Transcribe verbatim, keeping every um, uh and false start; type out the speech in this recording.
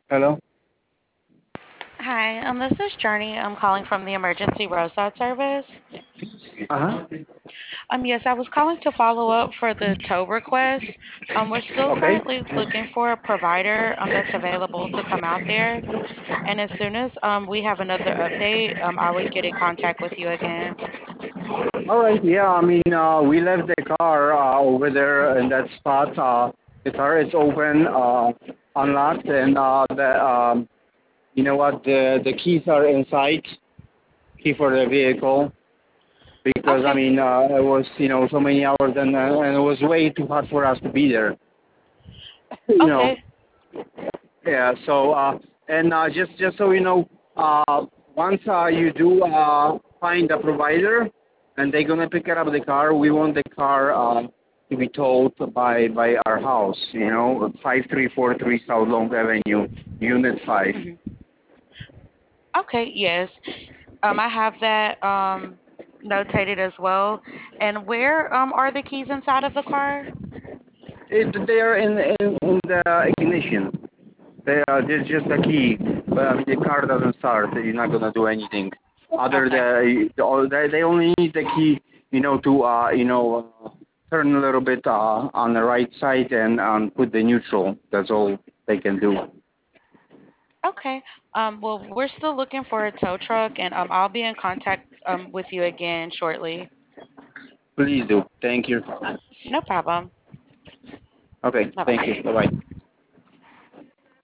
Hello? Hi, um, this is Journey. I'm calling from the emergency roadside service. Uh-huh. Um, yes, I was calling to follow up for the tow request. Um, we're still Okay. currently looking for a provider um that's available to come out there, and as soon as um we have another update, um, I would get in contact with you again. All right. Yeah, I mean, uh, we left the car uh, over there in that spot. Uh, the car is open, uh, unlocked, and uh, the um, you know what? The the keys are inside. Key for the vehicle because I Okay, mean, uh, it was you know so many hours and uh, and it was way too hot for us to be there. You know. okay, Yeah. So uh, and uh, just just so you know, uh, once uh, you do uh, find a provider, and they're gonna pick up the car, we want the car uh, to be towed by by our house. You know, five three four three South Long Avenue, Unit five. hmm okay, yes. Um, I have that um notated as well. And where um are the keys inside of the car? It, they are in, in in the ignition. They are there's just a key, but I mean the car doesn't start. You're not gonna do anything. Other Okay. the, the all- they they only need the key, you know, to uh you know uh, turn a little bit uh on the right side and um put the neutral. That's all they can do. Okay. Um, well, we're still looking for a tow truck, and um, I'll be in contact um, with you again shortly. Please do. Thank you. No problem. Okay. Bye Thank bye. you. Bye bye.